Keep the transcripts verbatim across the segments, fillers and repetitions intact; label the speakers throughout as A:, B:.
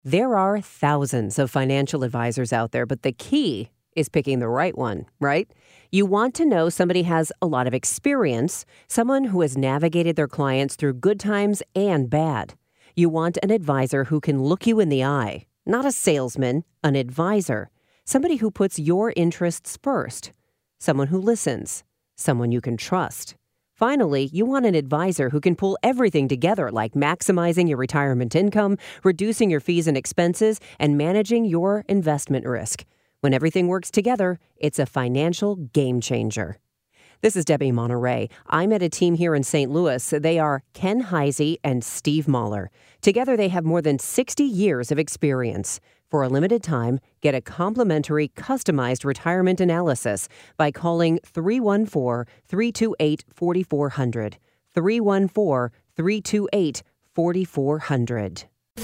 A: There are thousands of financial advisors out there, but the key is picking the right one, right? You want to know somebody has a lot of experience, someone who has navigated their clients through good times and bad. You want an advisor who can look you in the eye, not a salesman, an advisor, somebody who puts your interests first, someone who listens, someone you can trust. Finally, you want an advisor who can pull everything together, like maximizing your retirement income, reducing your fees and expenses, and managing your investment risk. When everything works together, it's a financial game changer. This is Debbie Monterey. I met a team here in Saint Louis. They are Ken Heisey and Steve Mahler. Together, they have more than sixty years of experience. For a limited time, get a complimentary, customized retirement analysis by calling three one four, three two eight, four four zero zero. three one four, three two eight, four four zero zero.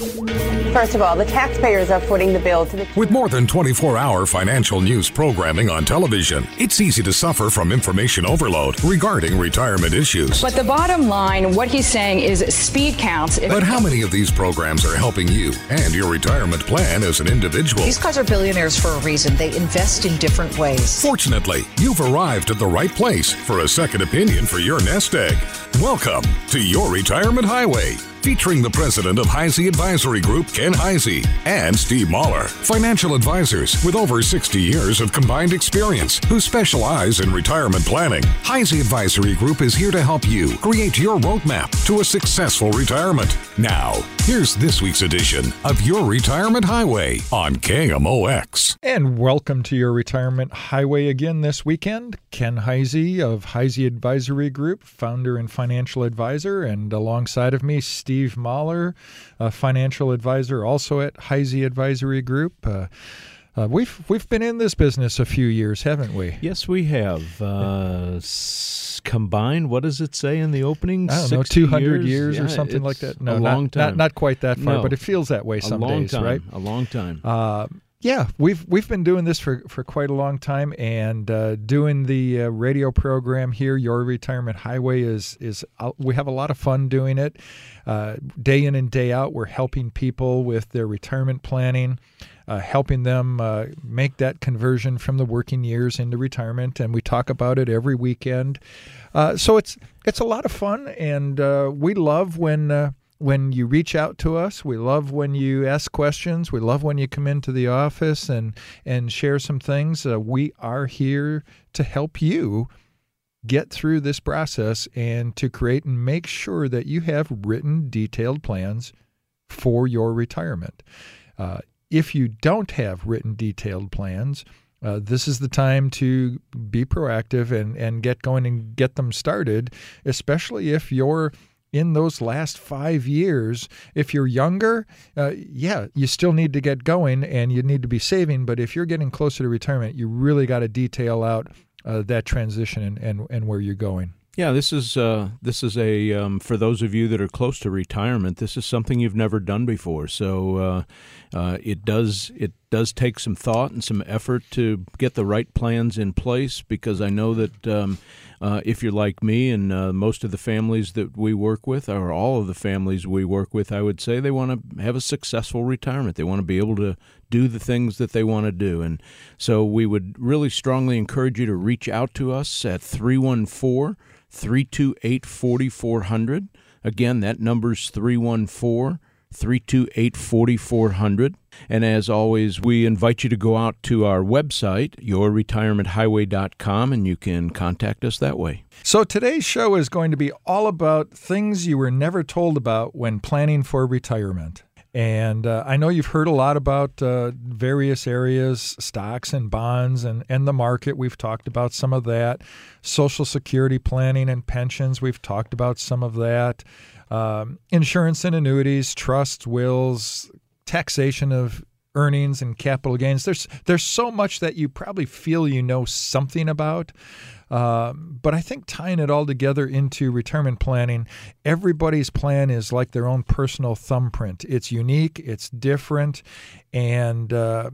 B: First of all, the taxpayers are footing the bill to the...
C: With more than twenty-four hour financial news programming on television, it's easy to suffer from information overload regarding retirement issues.
D: But the bottom line, what he's saying is speed counts.
C: But how many of these programs are helping you and your retirement plan as an individual?
E: These guys are billionaires for a reason. They invest in different ways.
C: Fortunately, you've arrived at the right place for a second opinion for your nest egg. Welcome to Your Retirement Highway, featuring the president of Heisey Advisory Group, Ken Heisey, and Steve Mahler, financial advisors with over sixty years of combined experience who specialize in retirement planning. Heisey Advisory Group is here to help you create your roadmap to a successful retirement. Now, here's this week's edition of Your Retirement Highway on K M O X.
F: And welcome to Your Retirement Highway again this weekend. Ken Heisey of Heisey Advisory Group, founder and financial advisor, and alongside of me, Steve Mahler, a financial advisor also at Heisey Advisory Group. Uh, uh, we've we've been in this business a few years, haven't we?
G: Yes, we have. Uh, s- combined, what does it say in the opening?
F: I don't know, two hundred years, years
G: yeah,
F: or something like that. No,
G: a long
F: not,
G: time.
F: Not, not quite that far,
G: no,
F: but it feels that way some
G: a long
F: days,
G: time,
F: right?
G: A long time.
F: Uh, Yeah, we've we've been doing this for, for quite a long time, and uh, doing the uh, radio program here, Your Retirement Highway, is is uh, we have a lot of fun doing it. Uh, day in and day out, we're helping people with their retirement planning, uh, helping them uh, make that conversion from the working years into retirement, and we talk about it every weekend. Uh, so it's it's a lot of fun, and uh, we love when. Uh, When you reach out to us. We love when you ask questions. We love when you come into the office and, and share some things. Uh, we are here to help you get through this process and to create and make sure that you have written, detailed plans for your retirement. Uh, if you don't have written, detailed plans, Uh, this is the time to be proactive and, and get going and get them started, especially if you're in those last five years. If you're younger, uh, yeah, you still need to get going and you need to be saving. But if you're getting closer to retirement, you really got to detail out uh, that transition and, and, and where you're going.
G: Yeah, this is uh, this is a um, for those of you that are close to retirement. This is something you've never done before, so uh, uh, it does it does take some thought and some effort to get the right plans in place. Because I know that um, uh, if you're like me and uh, most of the families that we work with, or all of the families we work with, I would say they want to have a successful retirement. They want to be able to do the things that they want to do, and so we would really strongly encourage you to reach out to us at three one four, three two eight, four four zero zero. Again, that number's three one four, three two eight, four four zero zero. And as always, we invite you to go out to our website, your retirement highway dot com, and you can contact us that way.
F: So today's show is going to be all about things you were never told about when planning for retirement. And uh, I know you've heard a lot about uh, various areas, stocks and bonds and, and the market. We've talked about some of that. Social Security planning and pensions, we've talked about some of that. Um, insurance and annuities, trusts, wills, taxation of earnings and capital gains. There's there's so much that you probably feel you know something about. Uh, but I think tying it all together into retirement planning, everybody's plan is like their own personal thumbprint. It's unique, it's different, and uh,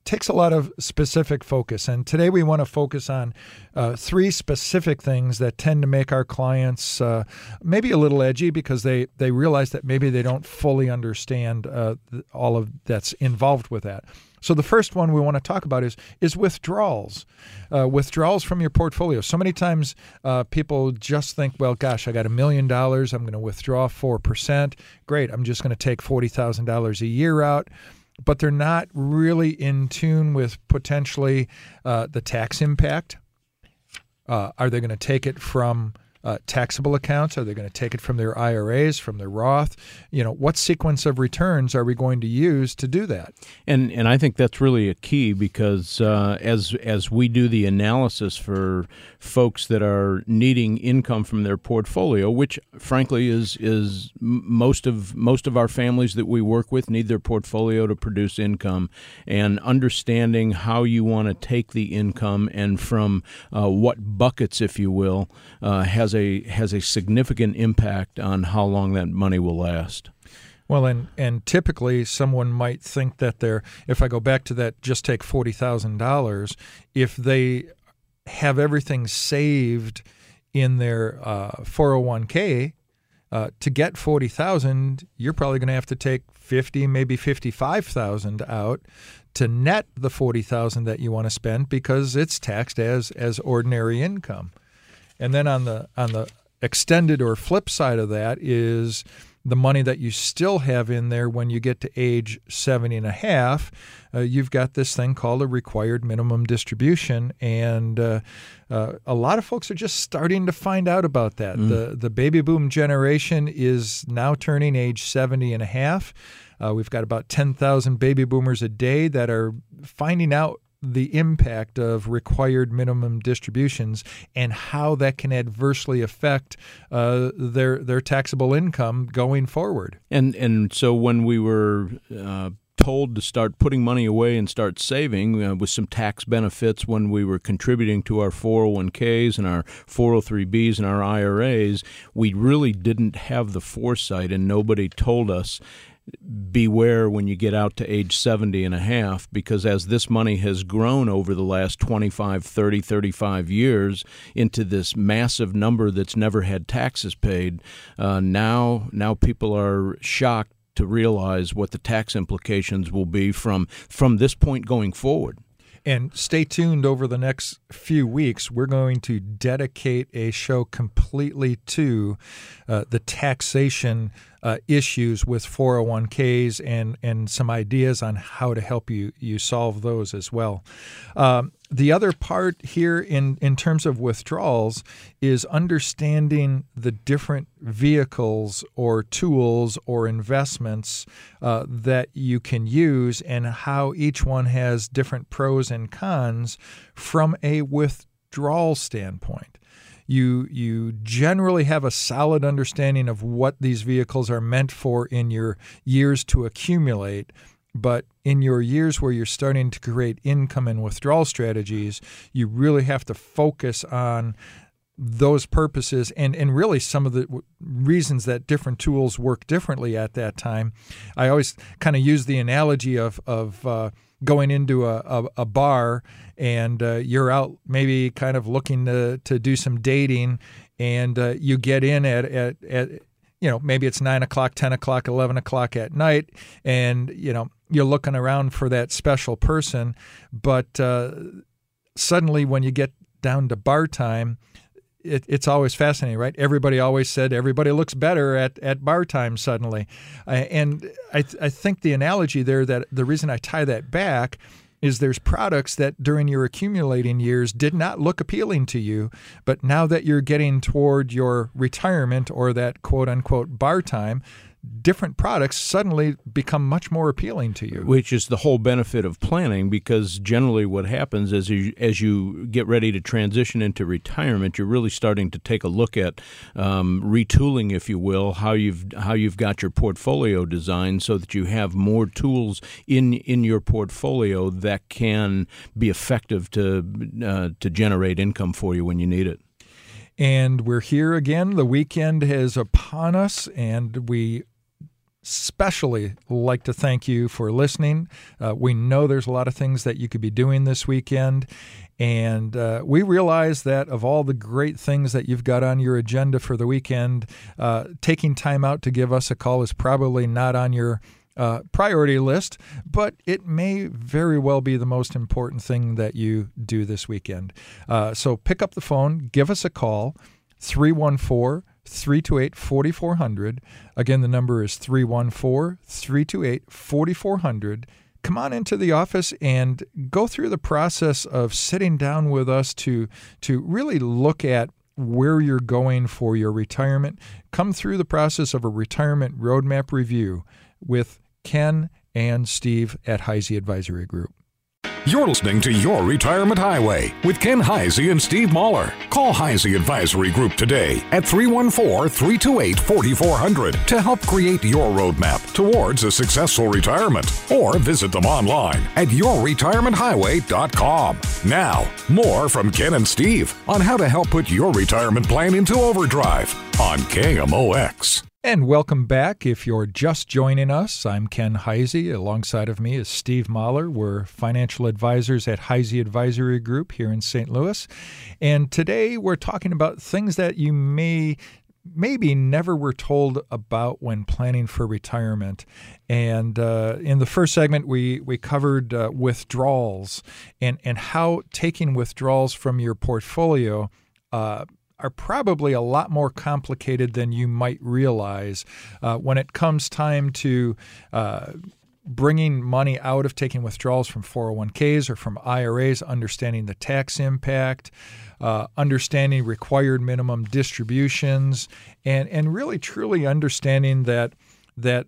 F: takes a lot of specific focus. And today we want to focus on uh, three specific things that tend to make our clients uh, maybe a little edgy because they, they realize that maybe they don't fully understand uh, all of that's involved with that. So the first one we want to talk about is is withdrawals, uh, withdrawals from your portfolio. So many times uh, people just think, well, gosh, I got a million dollars. I'm going to withdraw four percent. Great. I'm just going to take forty thousand dollars a year out. But they're not really in tune with potentially uh, the tax impact. Uh, are they going to take it from uh, taxable accounts? Are they going to take it from their I R As, from their Roth? You know, what sequence of returns are we going to use to do that?
G: And and I think that's really a key because uh, as as we do the analysis for folks that are needing income from their portfolio, which frankly is is most of most of our families that we work with need their portfolio to produce income, and understanding how you want to take the income and from uh, what buckets, if you will, uh, has a has a significant impact on how long that money will last.
F: Well, and, and typically someone might think that they're, if I go back to that, just take forty thousand dollars, if they have everything saved in their uh, four oh one k, uh, to get forty thousand dollars, you're probably going to have to take fifty, maybe fifty-five thousand dollars out to net the forty thousand dollars that you want to spend because it's taxed as as ordinary income. And then on the on the extended or flip side of that is the money that you still have in there when you get to age seventy and a half. Uh, you've got this thing called a required minimum distribution, and uh, uh, a lot of folks are just starting to find out about that. Mm. The the baby boom generation is now turning age seventy and a half. Uh, we've got about ten thousand baby boomers a day that are finding out the impact of required minimum distributions and how that can adversely affect uh, their their taxable income going forward. And
G: and so when we were uh, told to start putting money away and start saving uh, with some tax benefits when we were contributing to our four oh one k's and our four oh three b's and our I R As, we really didn't have the foresight, and nobody told us, beware when you get out to age seventy and a half, because as this money has grown over the last twenty-five, thirty, thirty-five years into this massive number that's never had taxes paid, uh, now now people are shocked to realize what the tax implications will be from from this point going forward.
F: And stay tuned over the next few weeks. We're going to dedicate a show completely to uh, the taxation uh, issues with four oh one k's and, and some ideas on how to help you, you solve those as well. Um, the other part here in, in terms of withdrawals is understanding the different vehicles or tools or investments uh, that you can use and how each one has different pros and cons from a withdrawal standpoint. You you generally have a solid understanding of what these vehicles are meant for in your years to accumulate, but in your years where you're starting to create income and withdrawal strategies, you really have to focus on those purposes and, and really some of the w- reasons that different tools work differently at that time. I always kind of use the analogy of of uh, going into a, a, a bar and uh, you're out maybe kind of looking to, to do some dating, and uh, you get in at, at, at you know, maybe it's nine o'clock, ten o'clock, eleven o'clock at night, and, you know, you're looking around for that special person, but uh, suddenly when you get down to bar time, It, it's always fascinating, right? Everybody always said everybody looks better at, at bar time suddenly. Uh, and I, th- I think the analogy there, that the reason I tie that back is there's products that during your accumulating years did not look appealing to you, but now that you're getting toward your retirement or that quote-unquote bar time, different products suddenly become much more appealing to you.
G: Which is the whole benefit of planning, because generally what happens is you, as you get ready to transition into retirement, you're really starting to take a look at um, retooling, if you will, how you've how you've got your portfolio designed so that you have more tools in in your portfolio that can be effective to uh, to generate income for you when you need it.
F: And we're here again. The weekend is upon us, and we especially like to thank you for listening. Uh, we know there's a lot of things that you could be doing this weekend, and uh, we realize that of all the great things that you've got on your agenda for the weekend, uh, taking time out to give us a call is probably not on your uh, priority list, but it may very well be the most important thing that you do this weekend. Uh, so pick up the phone, give us a call, three one four, three two eight, four four zero zero. Again, the number is three one four, three two eight, four four zero zero. Come on into the office and go through the process of sitting down with us to, to really look at where you're going for your retirement. Come through the process of a retirement roadmap review with Ken and Steve at Heisey Advisory Group.
C: You're listening to Your Retirement Highway with Ken Heisey and Steve Mahler. Call Heisey Advisory Group today at three one four, three two eight, four four zero zero to help create your roadmap towards a successful retirement, or visit them online at your retirement highway dot com. Now, more from Ken and Steve on how to help put your retirement plan into overdrive on K M O X.
F: And welcome back. If you're just joining us, I'm Ken Heisey. Alongside of me is Steve Mahler. We're financial advisors at Heisey Advisory Group here in Saint Louis. And today we're talking about things that you may maybe never were told about when planning for retirement. And uh, in the first segment, we we covered uh, withdrawals and, and how taking withdrawals from your portfolio uh are probably a lot more complicated than you might realize uh, when it comes time to uh, bringing money out of taking withdrawals from four oh one k's or from I R As, understanding the tax impact, uh, understanding required minimum distributions, and, and really truly understanding that, that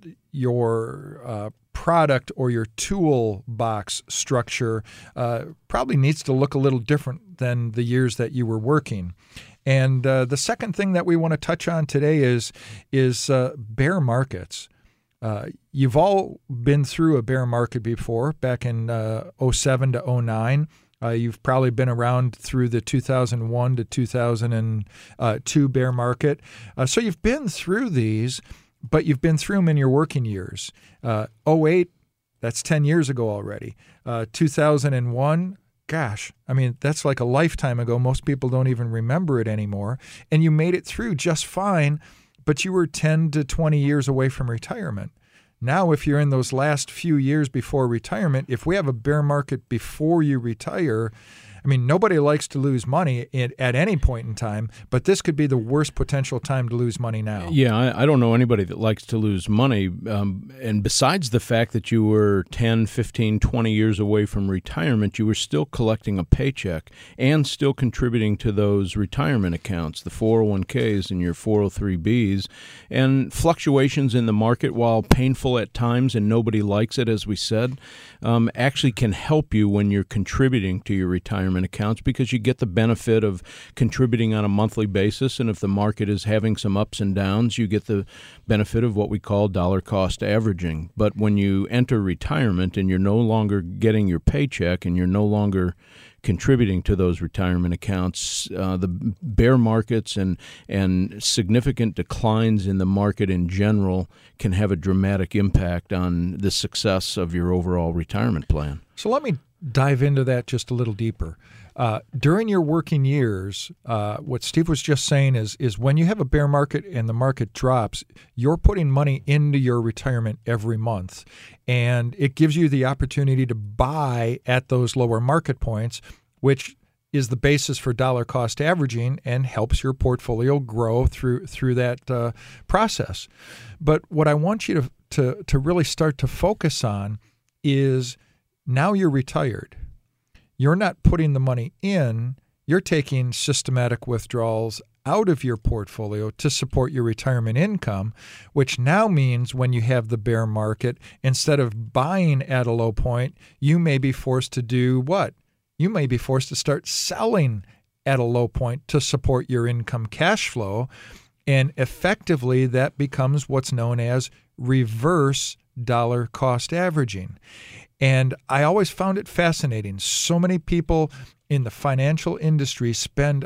F: your uh, product or your toolbox structure uh, probably needs to look a little different than the years that you were working. And uh, the second thing that we want to touch on today is is uh, bear markets. Uh, you've all been through a bear market before, back in uh, oh seven to oh nine. Uh, you've probably been around through the two thousand one to two thousand two bear market. Uh, so you've been through these, but you've been through them in your working years. Uh, oh eight, that's ten years ago already. Uh, two thousand one, gosh, I mean, that's like a lifetime ago. Most people don't even remember it anymore. And you made it through just fine, but you were ten to twenty years away from retirement. Now, if you're in those last few years before retirement, if we have a bear market before you retire, I mean, nobody likes to lose money at, at any point in time, but this could be the worst potential time to lose money now.
G: Yeah, I, I don't know anybody that likes to lose money. Um, and besides the fact that you were ten, fifteen, twenty years away from retirement, you were still collecting a paycheck and still contributing to those retirement accounts, the four oh one k's and your four oh three b's. And fluctuations in the market, while painful at times and nobody likes it, as we said, um, actually can help you when you're contributing to your retirement accounts, because you get the benefit of contributing on a monthly basis, and if the market is having some ups and downs, you get the benefit of what we call dollar cost averaging. But when you enter retirement and you're no longer getting your paycheck and you're no longer contributing to those retirement accounts, uh, the bear markets and and significant declines in the market in general can have a dramatic impact on the success of your overall retirement plan.
F: So let me dive into that just a little deeper. Uh, during your working years, uh, what Steve was just saying is is when you have a bear market and the market drops, you're putting money into your retirement every month, and it gives you the opportunity to buy at those lower market points, which is the basis for dollar cost averaging and helps your portfolio grow through through that uh, process. But what I want you to, to to really start to focus on is, now you're retired. You're not putting the money in. You're taking systematic withdrawals out of your portfolio to support your retirement income, which now means when you have the bear market, instead of buying at a low point, you may be forced to do what? You may be forced to start selling at a low point to support your income cash flow. And effectively, that becomes what's known as reverse dollar cost averaging. And I always found it fascinating. So many people in the financial industry spend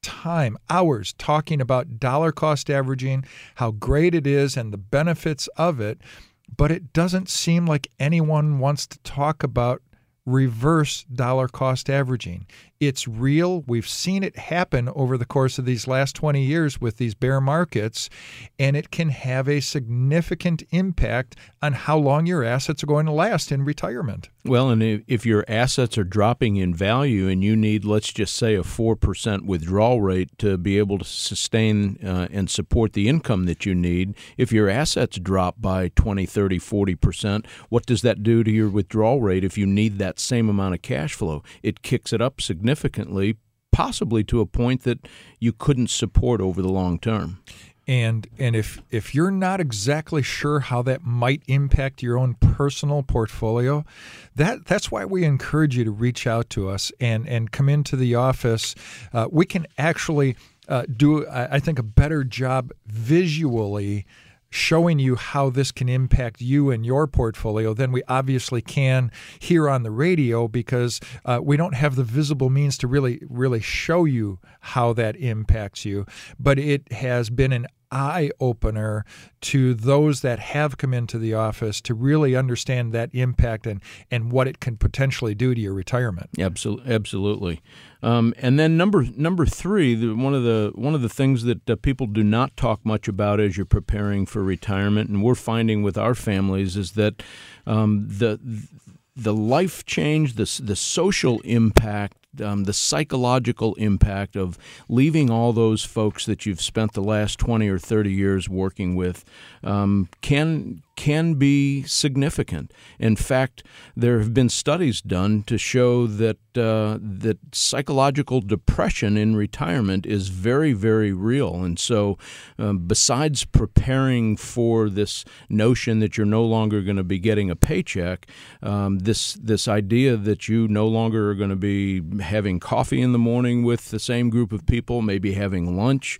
F: time, hours, talking about dollar cost averaging, how great it is and the benefits of it, but it doesn't seem like anyone wants to talk about reverse dollar cost averaging. It's real. We've seen it happen over the course of these last twenty years with these bear markets, and it can have a significant impact on how long your assets are going to last in retirement.
G: Well, and if, if your assets are dropping in value and you need, let's just say, a four percent withdrawal rate to be able to sustain uh, and support the income that you need, if your assets drop by twenty, thirty, forty percent, what does that do to your withdrawal rate if you need that same amount of cash flow? It kicks it up significantly, possibly to a point that you couldn't support over the long term.
F: And and if if you're not exactly sure how that might impact your own personal portfolio, that that's why we encourage you to reach out to us and, and come into the office. Uh, we can actually uh, do, I think, a better job visually showing you how this can impact you and your portfolio than we obviously can here on the radio, because uh, we don't have the visible means to really, really show you how that impacts you. But it has been an eye-opener to those that have come into the office to really understand that impact and, and what it can potentially do to your retirement.
G: Absolutely, absolutely. Um, and then number number three, the, one of the one of the things that uh, people do not talk much about as you're preparing for retirement, and we're finding with our families, is that um, the the life change, the the social impact, Um, the psychological impact of leaving all those folks that you've spent the last twenty or thirty years working with um, can can be significant. In fact, there have been studies done to show that uh, that psychological depression in retirement is very, very real. And so um, besides preparing for this notion that you're no longer going to be getting a paycheck, um, this this idea that you no longer are going to be having coffee in the morning with the same group of people, maybe having lunch,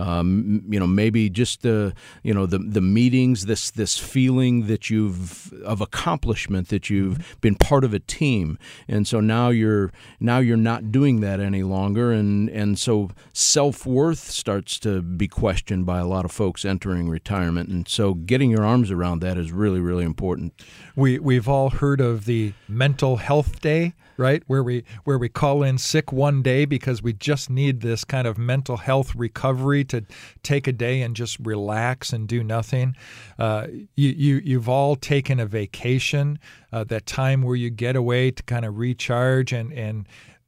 G: um, you know, maybe just the, you know, the the meetings, this this feeling that you've of accomplishment, that you've been part of a team, and so now you're now you're not doing that any longer, and and so self-worth starts to be questioned by a lot of folks entering retirement, and so getting your arms around that is really, really important.
F: We we've all heard of the mental health day, right? Where we where we call in sick one day because we just need this kind of mental health recovery to take a day and just relax and do nothing. Uh, you, you you've all taken a vacation, uh, that time where you get away to kind of recharge, and and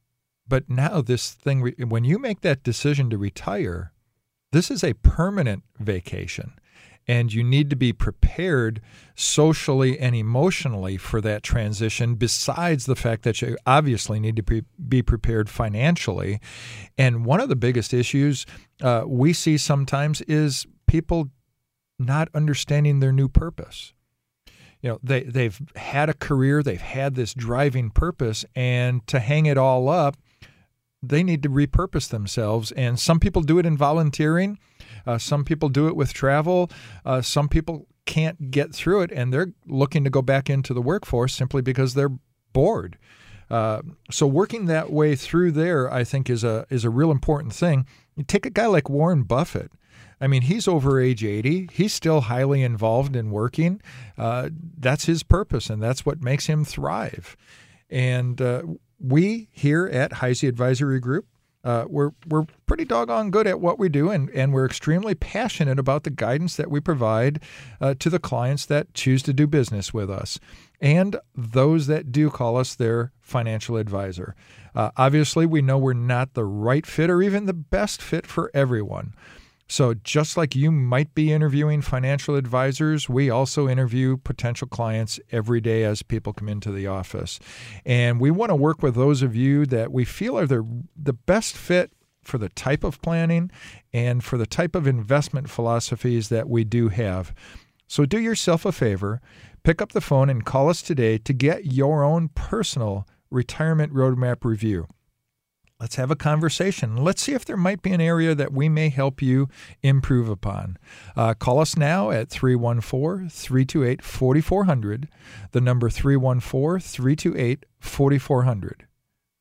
F: but now this thing, when you make that decision to retire, this is a permanent vacation. And you need to be prepared socially and emotionally for that transition, besides the fact that you obviously need to be, be prepared financially. And one of the biggest issues uh, we see sometimes is people not understanding their new purpose. You know, they, they've had a career, they've had this driving purpose, and to hang it all up, they need to repurpose themselves. And some people do it in volunteering. Uh, some people do it with travel. Uh, some people can't get through it, and they're looking to go back into the workforce simply because they're bored. Uh, so working that way through there, I think, is a is a real important thing. You take a guy like Warren Buffett. I mean, he's over age eighty. He's still highly involved in working. Uh, that's his purpose, and that's what makes him thrive. And uh, we here at Heisey Advisory Group, Uh, we're we're pretty doggone good at what we do, and, and we're extremely passionate about the guidance that we provide uh, to the clients that choose to do business with us and those that do call us their financial advisor. Uh, obviously, we know we're not the right fit or even the best fit for everyone. So just like you might be interviewing financial advisors, we also interview potential clients every day as people come into the office. And we want to work with those of you that we feel are the, the best fit for the type of planning and for the type of investment philosophies that we do have. So do yourself a favor, pick up the phone and call us today to get your own personal retirement roadmap review. Let's have a conversation. Let's see if there might be an area that we may help you improve upon. Uh, call us now at three one four, three two eight, four four zero zero, the number three one four, three two eight, four four zero zero.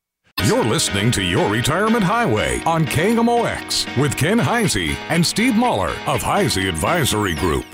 C: You're listening to Your Retirement Highway on K M O X with Ken Heisey and Steve Muller of Heisey Advisory Group.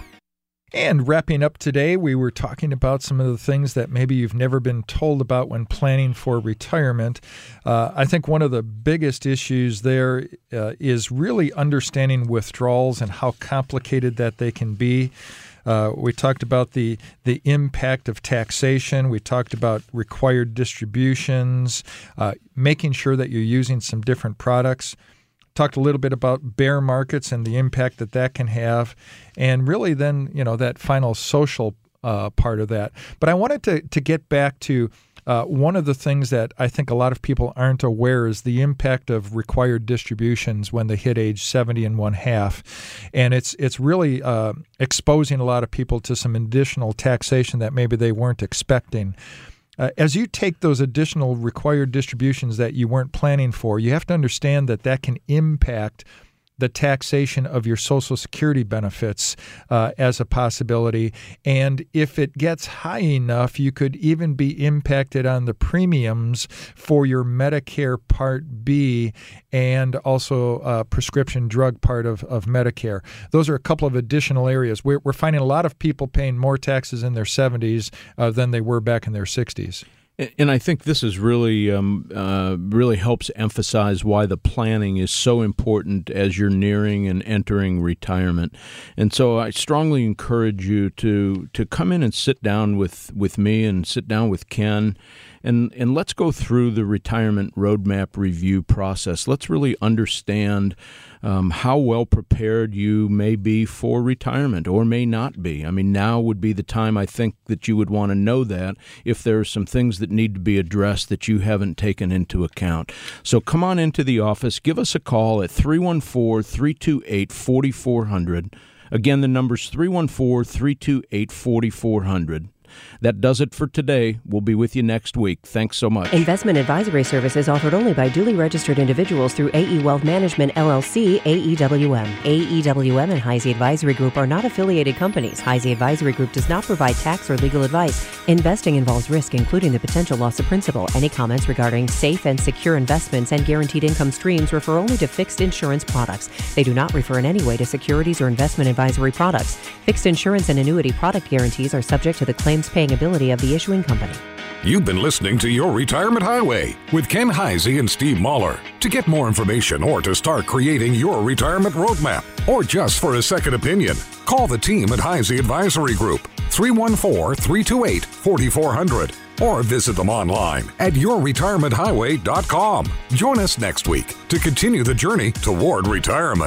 F: And wrapping up today, we were talking about some of the things that maybe you've never been told about when planning for retirement. Uh, I think one of the biggest issues there uh, is really understanding withdrawals and how complicated that they can be. Uh, we talked about the the impact of taxation. We talked about required distributions, uh, making sure that you're using some different products. Talked a little bit about bear markets and the impact that that can have, and really then, you know, that final social uh, part of that. But I wanted to to get back to uh, one of the things that I think a lot of people aren't aware is the impact of required distributions when they hit age seventy and one half. And it's it's really uh, exposing a lot of people to some additional taxation that maybe they weren't expecting. Uh, as you take those additional required distributions that you weren't planning for, you have to understand that that can impact the taxation of your Social Security benefits uh, as a possibility. And if it gets high enough, you could even be impacted on the premiums for your Medicare Part B and also uh, prescription drug part of, of Medicare. Those are a couple of additional areas. We're, we're finding a lot of people paying more taxes in their seventies uh, than they were back in their sixties.
G: And I think this is really um, uh, really helps emphasize why the planning is so important as you're nearing and entering retirement. And so I strongly encourage you to to come in and sit down with, with me and sit down with Ken. And and let's go through the retirement roadmap review process. Let's really understand um, how well prepared you may be for retirement or may not be. I mean, now would be the time I think that you would want to know that if there are some things that need to be addressed that you haven't taken into account. So come on into the office. Give us a call at three one four, three two eight, four four zero zero. Again, the number's three one four, three two eight, four four zero zero. That does it for today. We'll be with you next week. Thanks so much.
A: Investment advisory services offered only by duly registered individuals through A E Wealth Management, L L C, A E W M. A E W M and Heisey Advisory Group are not affiliated companies. Heisey Advisory Group does not provide tax or legal advice. Investing involves risk, including the potential loss of principal. Any comments regarding safe and secure investments and guaranteed income streams refer only to fixed insurance products. They do not refer in any way to securities or investment advisory products. Fixed insurance and annuity product guarantees are subject to the claims paying ability of the issuing company.
C: You've been listening to Your Retirement Highway with Ken Heisey and Steve Muller. To get more information or to start creating your retirement roadmap, or just for a second opinion, call the team at Heisey Advisory Group, three one four, three two eight, four four zero zero, or visit them online at your retirement highway dot com. Join us next week to continue the journey toward retirement.